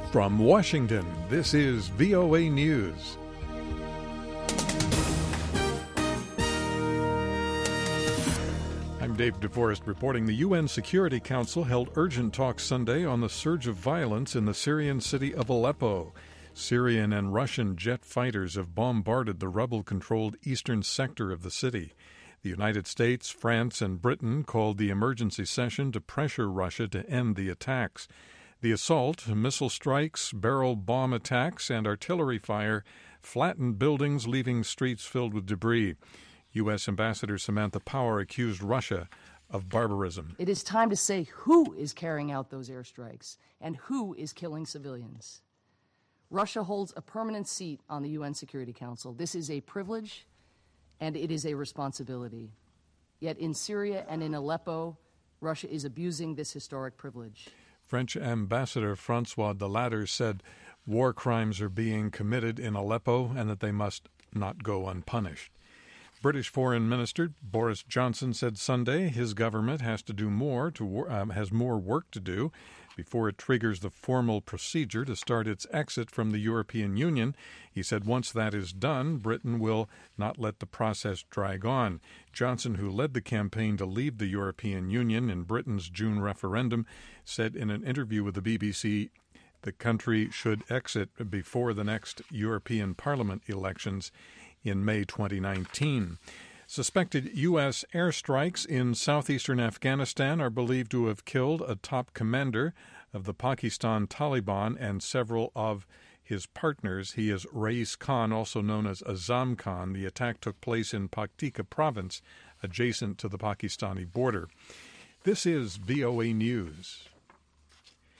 From Washington, this is VOA News. I'm Dave DeForest reporting. The UN Security Council held urgent talks Sunday on the surge of violence in the Syrian city of Aleppo. Syrian and Russian jet fighters have bombarded the rebel-controlled eastern sector of the city. The United States, France, and Britain called the emergency session to pressure Russia to end the attacks. The assault, missile strikes, barrel bomb attacks, and artillery fire flattened buildings, leaving streets filled with debris. U.S. Ambassador Samantha Power accused Russia of barbarism. It is time to say who is carrying out those airstrikes and who is killing civilians. Russia holds a permanent seat on the UN Security Council. This is a privilege and it is a responsibility. Yet in Syria and in Aleppo, Russia is abusing this historic privilege. French Ambassador Francois Delattre said war crimes are being committed in Aleppo and that they must not go unpunished. British Foreign Minister Boris Johnson said Sunday his government has more work to do before it triggers the formal procedure to start its exit from the European Union. He said once that is done, Britain will not let the process drag on. Johnson, who led the campaign to leave the European Union in Britain's June referendum, said in an interview with the BBC the country should exit before the next European Parliament elections in May 2019. Suspected U.S. airstrikes in southeastern Afghanistan are believed to have killed a top commander of the Pakistan Taliban and several of his partners. He is Rais Khan, also known as Azam Khan. The attack took place in Paktika province, adjacent to the Pakistani border. This is VOA News.